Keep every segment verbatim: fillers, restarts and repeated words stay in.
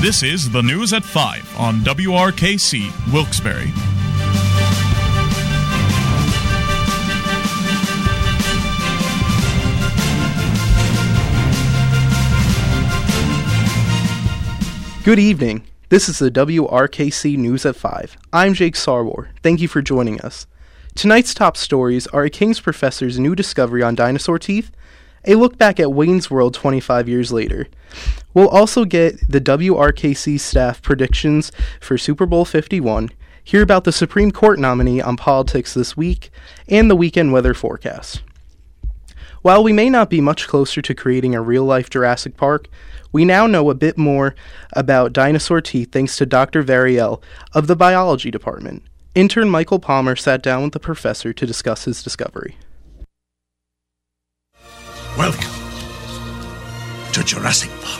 This is the News at five on W R K C, Wilkes-Barre. Good evening. This is the W R K C News at five. I'm Jake Sarwar. Thank you for joining us. Tonight's top stories are a King's professor's new discovery on dinosaur teeth, a look back at Wayne's World twenty-five years later. We'll also get the W R K C staff predictions for Super Bowl fifty-one, hear about the Supreme Court nominee on politics this week, and the weekend weather forecast. While we may not be much closer to creating a real-life Jurassic Park, we now know a bit more about dinosaur teeth thanks to Doctor Variel of the biology department. Intern Michael Palmer sat down with the professor to discuss his discovery. Welcome to Jurassic Park.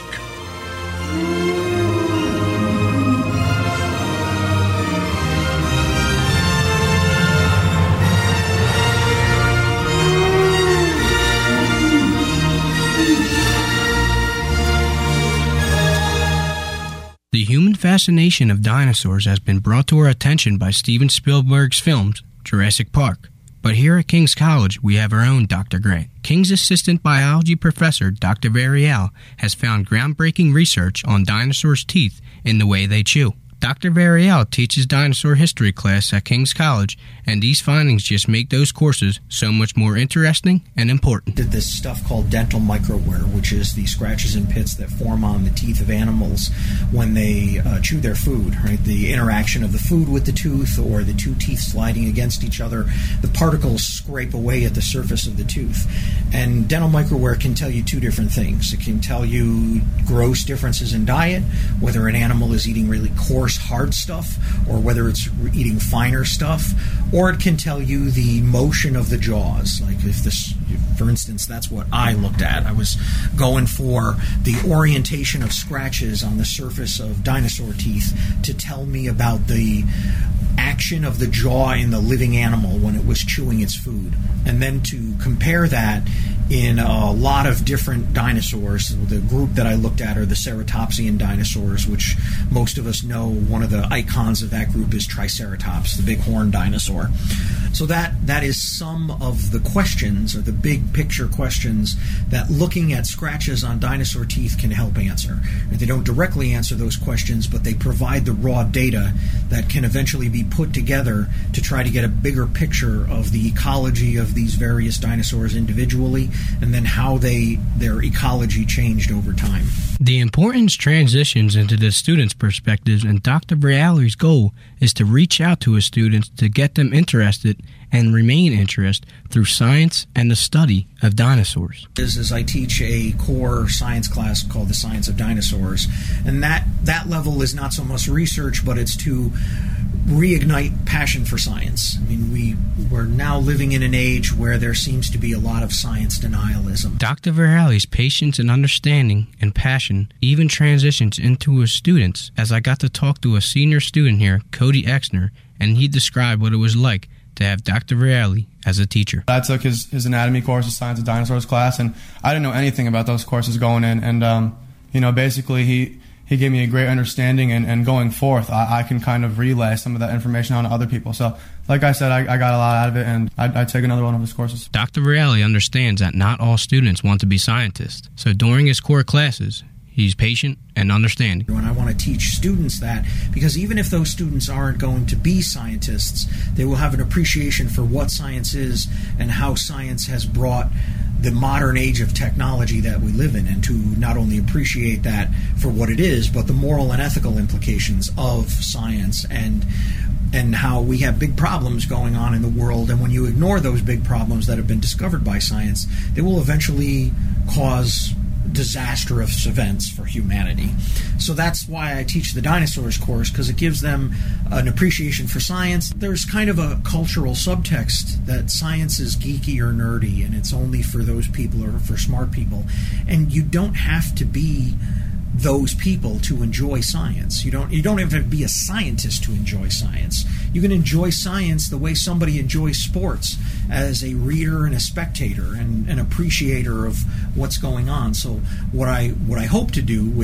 The human fascination of dinosaurs has been brought to our attention by Steven Spielberg's films, Jurassic Park. But here at King's College, we have our own Doctor Grant. King's assistant biology professor, Doctor Variel, has found groundbreaking research on dinosaurs' teeth and the way they chew. Doctor Variel teaches dinosaur history class at King's College, and these findings just make those courses so much more interesting and important. Did this stuff called dental microwear, which is the scratches and pits that form on the teeth of animals when they uh, chew their food, right? The interaction of the food with the tooth or the two teeth sliding against each other, the particles scrape away at the surface of the tooth. And dental microwear can tell you two different things. It can tell you gross differences in diet, whether an animal is eating really coarse hard stuff or whether it's eating finer stuff, or it can tell you the motion of the jaws. Like if this, for instance, that's what I looked at. I was going for the orientation of scratches on the surface of dinosaur teeth to tell me about the action of the jaw in the living animal when it was chewing its food, and then to compare that in a lot of different dinosaurs. The group that I looked at are the ceratopsian dinosaurs, which most of us know one of the icons of that group is Triceratops, the big horned dinosaur. So that that is some of the questions, or the big picture questions, that looking at scratches on dinosaur teeth can help answer. They don't directly answer those questions, but they provide the raw data that can eventually be put together to try to get a bigger picture of the ecology of these various dinosaurs individually, and then how they their ecology changed over time. The importance transitions into the students' perspectives, and Doctor Variel's goal is to reach out to his students to get them interested and remain interested through science and the study of dinosaurs. Is, is I teach a core science class called the Science of Dinosaurs, and that, that level is not so much research, but it's to reignite passion for science. I mean, we, we're now living in an age where there seems to be a lot of science denialism. Doctor Variel's patience and understanding and passion even transitions into his students, as I got to talk to a senior student here, Cody Exner, and he described what it was like to have Doctor Variel as a teacher. I took his, his anatomy course, his Science of Dinosaurs class, and I didn't know anything about those courses going in, and um, you know, basically he He gave me a great understanding, and, and going forth, I, I can kind of relay some of that information on to other people. So, like I said, I, I got a lot out of it, and I'd, I'd take another one of his courses. Doctor Variel understands that not all students want to be scientists. So during his core classes, he's patient and understanding. And I want to teach students that, because even if those students aren't going to be scientists, they will have an appreciation for what science is and how science has brought the modern age of technology that we live in, and to not only appreciate that for what it is, but the moral and ethical implications of science, and and how we have big problems going on in the world, and when you ignore those big problems that have been discovered by science, they will eventually cause disastrous events for humanity. So that's why I teach the dinosaurs course, because it gives them an appreciation for science. There's kind of a cultural subtext that science is geeky or nerdy, and it's only for those people or for smart people. And you don't have to be those people to enjoy science. You don't you don't have to be a scientist to enjoy science. You can enjoy science the way somebody enjoys sports, as a reader and a spectator and an appreciator of what's going on. So what I what I hope to do with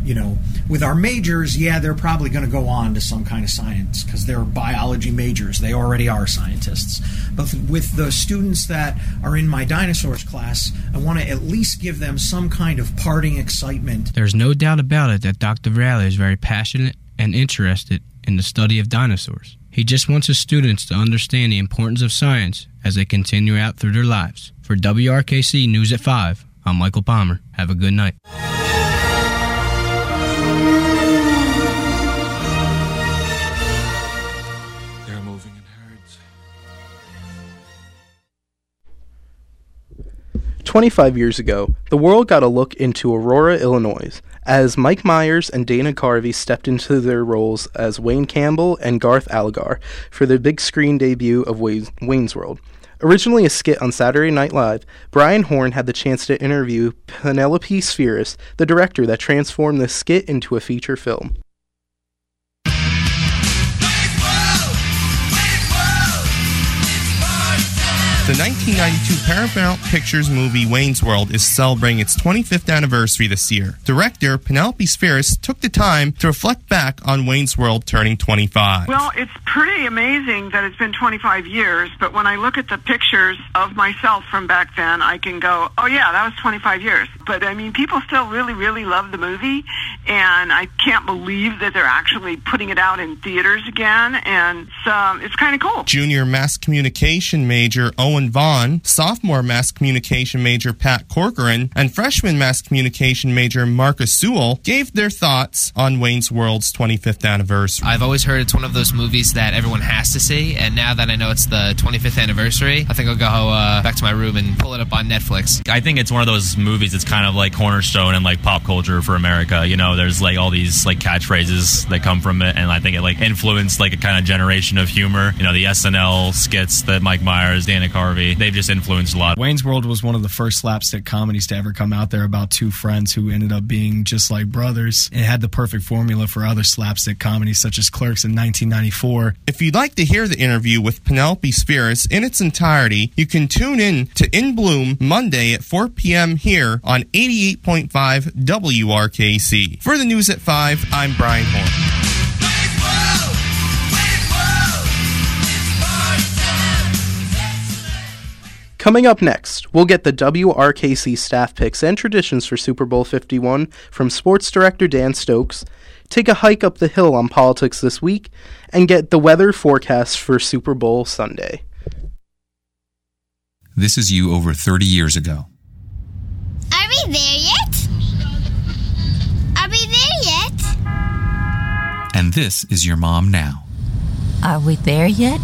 You know, with our majors, yeah, they're probably going to go on to some kind of science because they're biology majors. They already are scientists. But with the students that are in my dinosaurs class, I want to at least give them some kind of parting excitement. There's no doubt about it that Doctor Vraley is very passionate and interested in the study of dinosaurs. He just wants his students to understand the importance of science as they continue out through their lives. For W R K C News at five, I'm Michael Palmer. Have a good night. twenty-five years ago, the world got a look into Aurora, Illinois, as Mike Myers and Dana Carvey stepped into their roles as Wayne Campbell and Garth Algar for the big screen debut of Wayne's World. Originally a skit on Saturday Night Live, Brian Horn had the chance to interview Penelope Spheris, the director that transformed the skit into a feature film. The nineteen ninety-two Paramount Pictures movie Wayne's World is celebrating its twenty-fifth anniversary this year. Director Penelope Spheris took the time to reflect back on Wayne's World turning twenty-five. Well, it's pretty amazing that it's been twenty-five years, but when I look at the pictures of myself from back then, I can go, oh yeah, that was twenty-five years. But I mean, people still really, really love the movie, and I can't believe that they're actually putting it out in theaters again, and it's, um, it's kind of cool. Junior mass communication major Owen Vaughn, sophomore mass communication major Pat Corcoran, and freshman mass communication major Marcus Sewell gave their thoughts on Wayne's World's twenty-fifth anniversary. I've always heard it's one of those movies that everyone has to see, and now that I know it's the twenty-fifth anniversary, I think I'll go uh, back to my room and pull it up on Netflix. I think it's one of those movies that's kind of like cornerstone and like pop culture for America. You know, there's like all these like catchphrases that come from it, and I think it like influenced like a kind of generation of humor. You know, the S N L skits that Mike Myers, Dana Carvey, they've just influenced a lot. Wayne's World was one of the first slapstick comedies to ever come out there about two friends who ended up being just like brothers. It had the perfect formula for other slapstick comedies such as Clerks in nineteen ninety-four. If you'd like to hear the interview with Penelope Spheris in its entirety, you can tune in to In Bloom Monday at four p.m. here on eighty-eight point five W R K C. For the news at five, I'm Brian Horn. Coming up next, we'll get the W R K C staff picks and traditions for Super Bowl fifty-one from sports director Dan Stokes, take a hike up the hill on politics this week, and get the weather forecast for Super Bowl Sunday. This is you over thirty years ago. Are we there yet? Are we there yet? And this is your mom now. Are we there yet?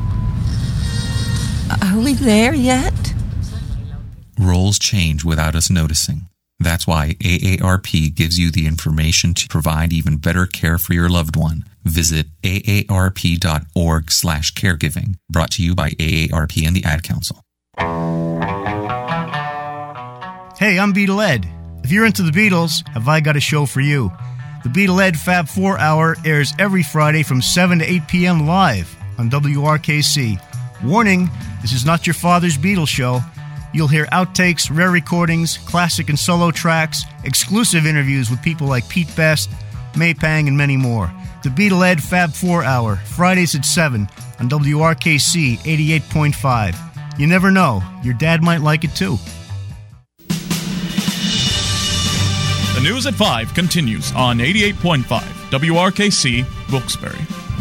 Are we there yet? Roles change without us noticing. That's why A A R P gives you the information to provide even better care for your loved one. Visit A A R P dot org slash caregiving. Brought to you by A A R P and the Ad Council. Hey, I'm Beatle Ed. If you're into the Beatles, have I got a show for you. The Beatle Ed Fab four Hour airs every Friday from seven to eight p.m. live on W R K C. Warning, this is not your father's Beatles show. You'll hear outtakes, rare recordings, classic and solo tracks, exclusive interviews with people like Pete Best, May Pang, and many more. The Beatle Ed Fab four Hour, Fridays at seven on W R K C eighty-eight point five. You never know, your dad might like it too. The News at five continues on eighty-eight point five W R K C, Wilkes-Barre.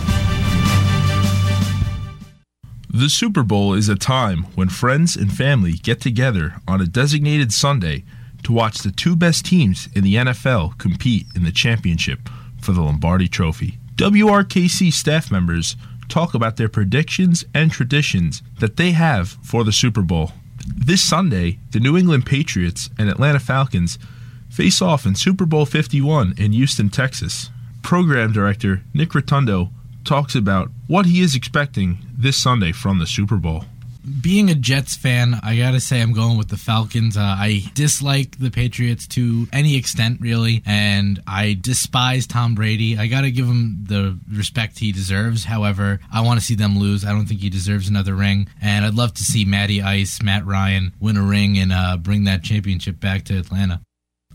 The Super Bowl is a time when friends and family get together on a designated Sunday to watch the two best teams in the N F L compete in the championship for the Lombardi Trophy. W R K C staff members talk about their predictions and traditions that they have for the Super Bowl. This Sunday, the New England Patriots and Atlanta Falcons face off in Super Bowl fifty-one in Houston, Texas. Program director Nick Rotundo talks about what he is expecting this Sunday from the Super Bowl. Being a Jets fan, I gotta say I'm going with the Falcons. Uh, I dislike the Patriots to any extent, really, and I despise Tom Brady. I gotta give him the respect he deserves. However, I want to see them lose. I don't think he deserves another ring, and I'd love to see Matty Ice, Matt Ryan, win a ring and uh, bring that championship back to Atlanta.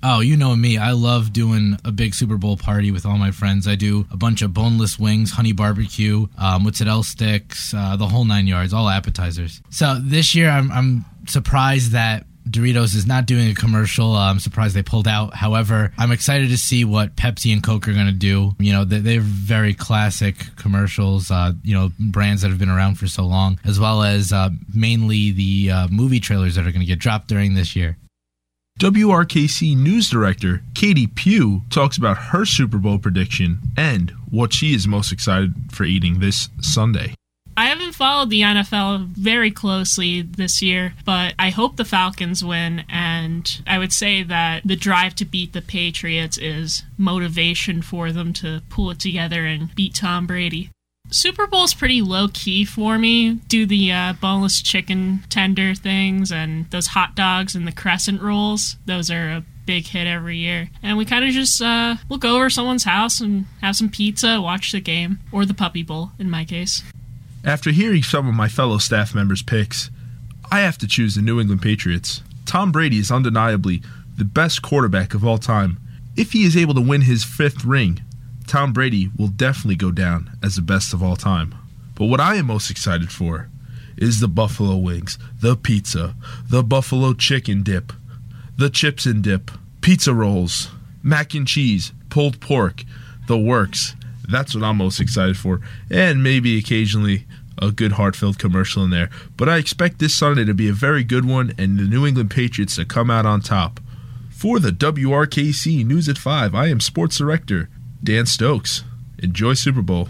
Oh, you know me. I love doing a big Super Bowl party with all my friends. I do a bunch of boneless wings, honey barbecue, uh, mozzarella sticks, uh, the whole nine yards, all appetizers. So this year I'm, I'm surprised that Doritos is not doing a commercial. Uh, I'm surprised they pulled out. However, I'm excited to see what Pepsi and Coke are going to do. You know, they, they're very classic commercials, uh, you know, brands that have been around for so long, as well as uh, mainly the uh, movie trailers that are going to get dropped during this year. W R K C News Director Katie Pugh talks about her Super Bowl prediction and what she is most excited for eating this Sunday. I haven't followed the N F L very closely this year, but I hope the Falcons win, and I would say that the drive to beat the Patriots is motivation for them to pull it together and beat Tom Brady. Super Bowl's pretty low-key for me. Do the uh, boneless chicken tender things and those hot dogs and the crescent rolls. Those are a big hit every year. And we kind of just uh, we'll go over someone's house and have some pizza, watch the game, or the Puppy Bowl in my case. After hearing some of my fellow staff members' picks, I have to choose the New England Patriots. Tom Brady is undeniably the best quarterback of all time. If he is able to win his fifth ring, Tom Brady will definitely go down as the best of all time. But what I am most excited for is the buffalo wings, the pizza, the buffalo chicken dip, the chips and dip, pizza rolls, mac and cheese, pulled pork, the works. That's what I'm most excited for. And maybe occasionally a good heartfelt commercial in there. But I expect this Sunday to be a very good one and the New England Patriots to come out on top. For the W R K C News at five, I am Sports Director Dan Stokes. Enjoy Super Bowl.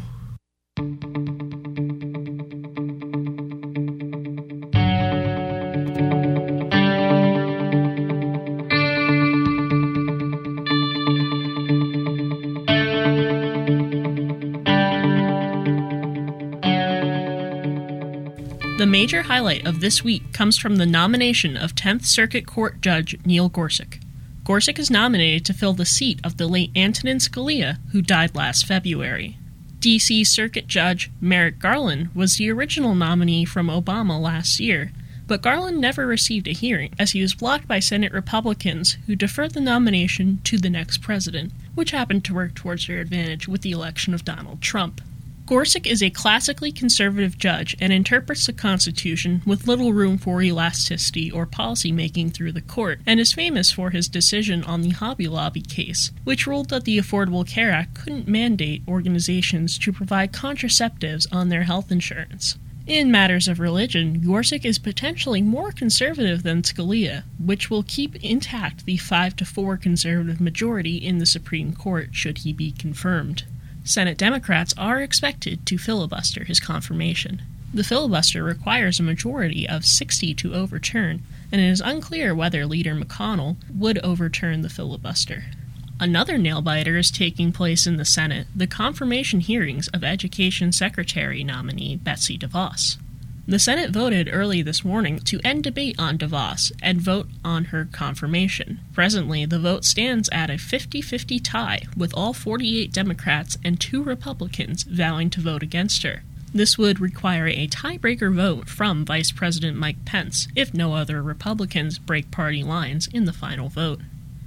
The major highlight of this week comes from the nomination of tenth Circuit Court Judge Neil Gorsuch. Gorsuch is nominated to fill the seat of the late Antonin Scalia, who died last February. D C Circuit Judge Merrick Garland was the original nominee from Obama last year, but Garland never received a hearing as he was blocked by Senate Republicans who deferred the nomination to the next president, which happened to work towards their advantage with the election of Donald Trump. Gorsuch is a classically conservative judge and interprets the Constitution with little room for elasticity or policy-making through the court, and is famous for his decision on the Hobby Lobby case, which ruled that the Affordable Care Act couldn't mandate organizations to provide contraceptives on their health insurance. In matters of religion, Gorsuch is potentially more conservative than Scalia, which will keep intact the five to four conservative majority in the Supreme Court should he be confirmed. Senate Democrats are expected to filibuster his confirmation. The filibuster requires a majority of sixty to overturn, and it is unclear whether Leader McConnell would overturn the filibuster. Another nail-biter is taking place in the Senate, the confirmation hearings of Education Secretary nominee Betsy DeVos. The Senate voted early this morning to end debate on DeVos and vote on her confirmation. Presently, the vote stands at a fifty-fifty tie, with all forty-eight Democrats and two Republicans vowing to vote against her. This would require a tiebreaker vote from Vice President Mike Pence if no other Republicans break party lines in the final vote.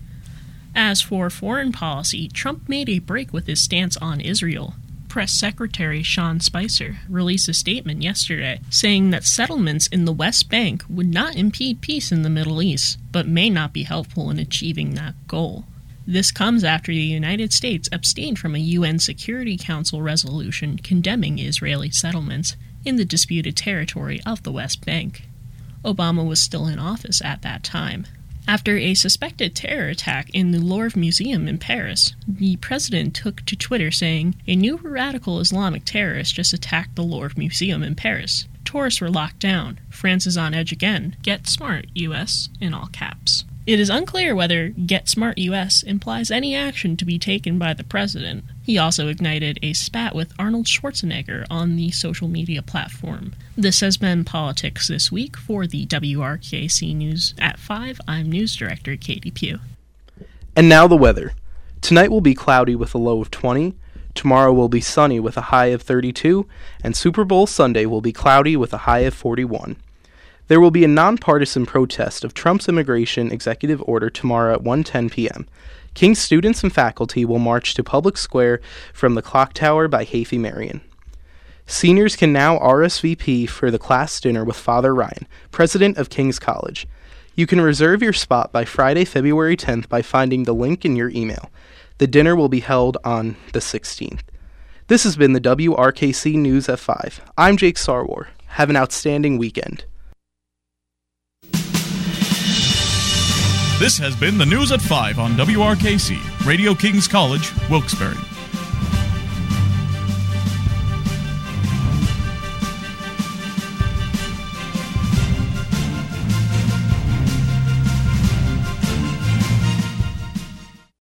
As for foreign policy, Trump made a break with his stance on Israel. Press Secretary Sean Spicer released a statement yesterday saying that settlements in the West Bank would not impede peace in the Middle East, but may not be helpful in achieving that goal. This comes after the United States abstained from a U N Security Council resolution condemning Israeli settlements in the disputed territory of the West Bank. Obama was still in office at that time. After a suspected terror attack in the Louvre Museum in Paris, the president took to Twitter saying, "A new radical Islamic terrorist just attacked the Louvre Museum in Paris. Tourists were locked down. France is on edge again. Get smart, U S," in all caps. It is unclear whether "Get Smart U S" implies any action to be taken by the president. He also ignited a spat with Arnold Schwarzenegger on the social media platform. This has been Politics This Week. For the W R K C News at five, I'm News Director Katie Pugh. And now the weather. Tonight will be cloudy with a low of twenty. Tomorrow will be sunny with a high of thirty-two. And Super Bowl Sunday will be cloudy with a high of forty-one. There will be a nonpartisan protest of Trump's immigration executive order tomorrow at one ten p.m. King's students and faculty will march to Public Square from the Clock Tower by Hafey Marion. Seniors can now R S V P for the class dinner with Father Ryan, president of King's College. You can reserve your spot by Friday, February tenth by finding the link in your email. The dinner will be held on the sixteenth. This has been the W R K C News at five. I'm Jake Sarwar. Have an outstanding weekend. This has been the News at five on W R K C, Radio Kings College, Wilkes-Barre.